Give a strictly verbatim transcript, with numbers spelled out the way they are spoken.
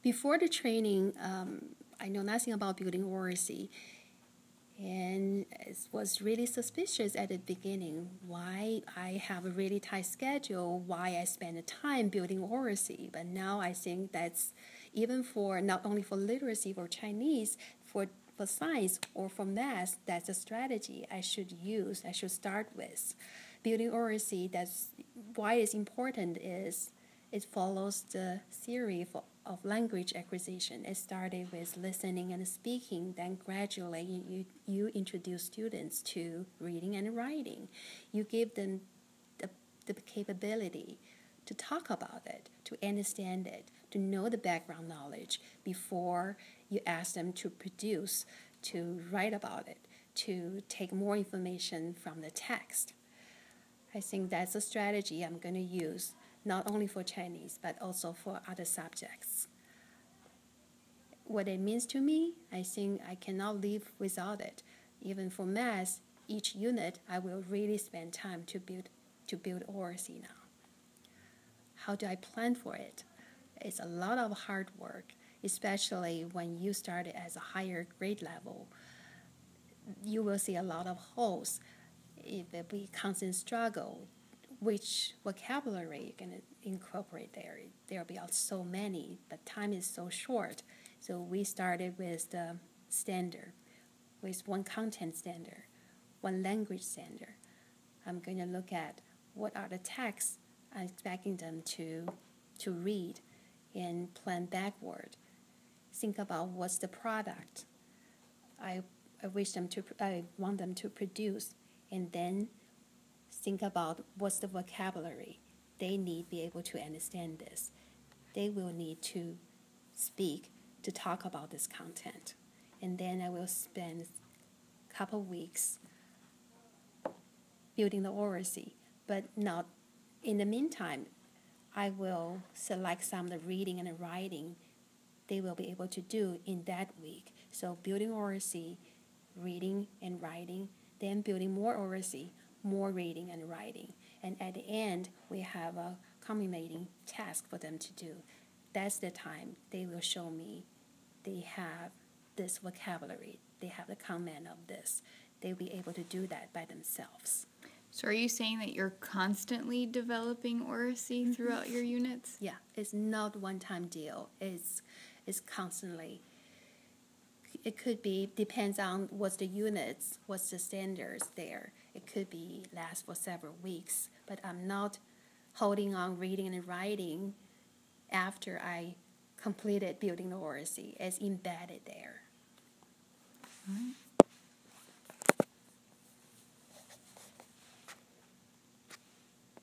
Before the training, um, I know nothing about building oracy. And it was really suspicious at the beginning why I have a really tight schedule, why I spend the time building oracy. But now I think that's even for not only for literacy, for Chinese, for, for science or for math, that's a strategy I should use, I should start with. Building oracy, that's why it's important is it follows the theory for of language acquisition. It started with listening and speaking, then gradually you, you introduce students to reading and writing. You give them the, the capability to talk about it, to understand it, to know the background knowledge before you ask them to produce, to write about it, to take more information from the text. I think that's a strategy I'm going to use not only for Chinese, but also for other subjects. What it means to me, I think I cannot live without it. Even for math, each unit, I will really spend time to build to build oracy now. How do I plan for it? It's a lot of hard work, especially when you start as a higher grade level. You will see a lot of holes. It will be constant struggle. Which vocabulary you can incorporate there? There will be so many, but time is so short. So we started with the standard, with one content standard, one language standard. I'm going to look at what are the texts I'm expecting them to, to read and plan backward. Think about what's the product I, I wish them to, I want them to produce, and then think about what's the vocabulary they need to be able to understand this. They will need to speak to talk about this content. And then I will spend a couple weeks building the oracy. But not in the meantime, I will select some of the reading and the writing they will be able to do in that week. So building oracy, reading and writing, then building more oracy, more reading and writing. And at the end, we have a culminating task for them to do. That's the time they will show me they have this vocabulary, they have the command of this. They'll be able to do that by themselves. So are you saying that you're constantly developing oracy mm-hmm. throughout your units? Yeah, it's not one-time deal. It's, it's constantly. It could be, depends on what's the units, what's the standards there. It could be last for several weeks, but I'm not holding on reading and writing after I completed building the oracy. It's embedded there.